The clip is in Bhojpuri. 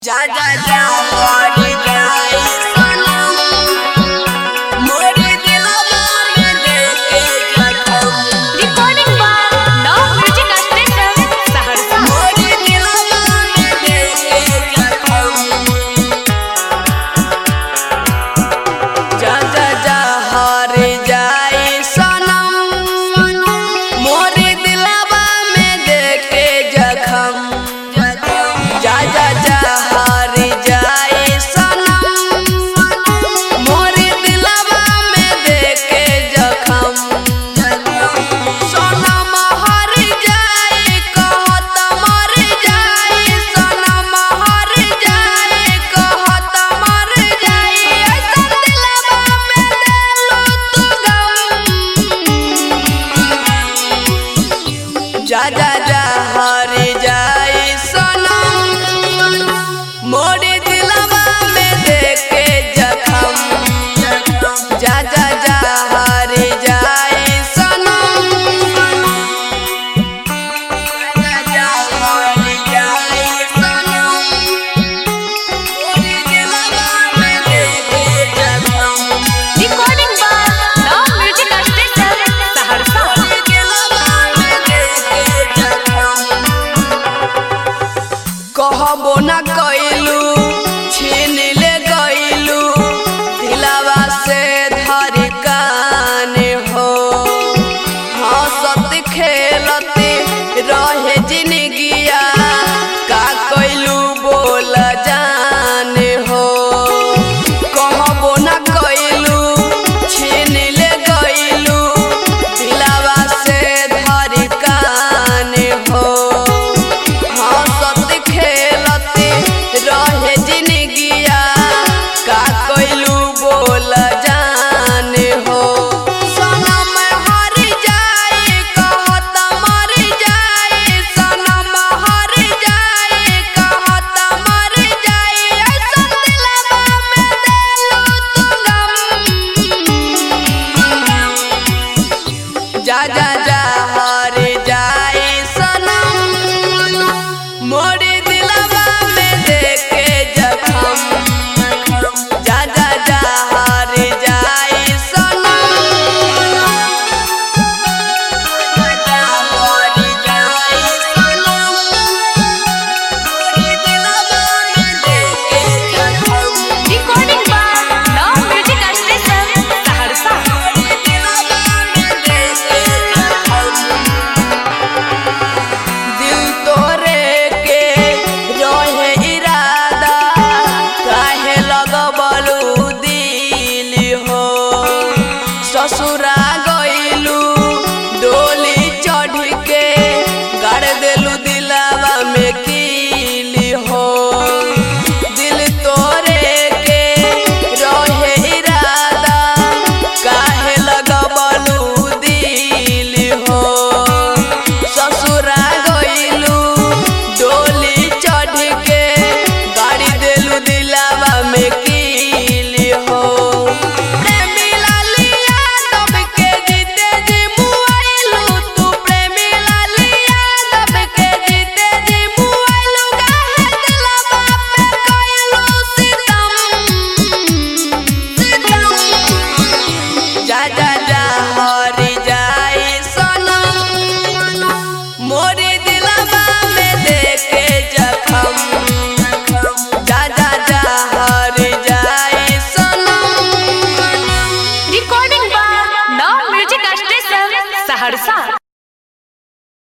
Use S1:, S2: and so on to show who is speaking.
S1: जा जा जा मोरी जाई सनम मोरी दिलवा में देखे जखम।
S2: Recording by Nav music station Saharsa.
S1: मोरी दिलवा में देखे जखम। जा जा जा हार जाई सनम मोरी दिलवा में देखे जखम। जा जा जा हार जाई सनम मोरी दिलवा में देखे जखम। सनम हार जाई कहत मर जाई सनम हार जाई कहत मर जाई ऐसा दिलवा में देलू तू गम। जा जा जा हार जाई सनम मोरी दिलवा में देखे जखम। जा जा जा हार जाई सनम जा जा हार जाई सनम मोरी दिलवा में देखे जखम।
S2: Recording by Nav music station Saharsa.
S1: मोरी दिलवा में देखे जखम। कहबो न कइलू छीन ले गइलू दिलवा से धड़कन हो। हंसत खेलत रहे जिंदगिया का कइलू बोल जान हो। कहबो न कइलू छीन ले गइलू दिलवा से धड़कन हो। हंसत खेलत रहे जिंदगिया का कइलू बोल जान हो। सनम हार जाई कहत मर जाई सनम हार जाई कहत मर जाई ऐसा दिलवा में देलू तू गम। जा जा जा हार जाई सनम मोरी दिलवा में देखे जखम। जा जा जा हार जाई सनम जा मोरी जाई सनम मोरी दिलवा में देखे जखम।
S2: Recording by Nav music station Saharsa.
S1: मोरी दिलवा में देखे जखम। दिल तोरे के रहे इरादा काहे लगबलू दिल हो। ससुरा गइलू डोली चढ़ के गाड़ देलू दिलवा में कील हो। दिल तोरे के रहे इरादा काहे लगबलू दिल हो। ससुरा गइलू डोली चढ़ के गाड़ी देलू दिलवा में कील हो। प्रेमी लालिया दब के जीते जी मुआइलू तू प्रेमी लालिया दब के जीते जी मुआइलू काहे दिलवा पे कइलू सितम। जा जा जा हार जाई सनम मोरी दिलवा में देखे जखम। जा जा जा हार जाई सनम।
S2: Recording by Nav music station Saharsa.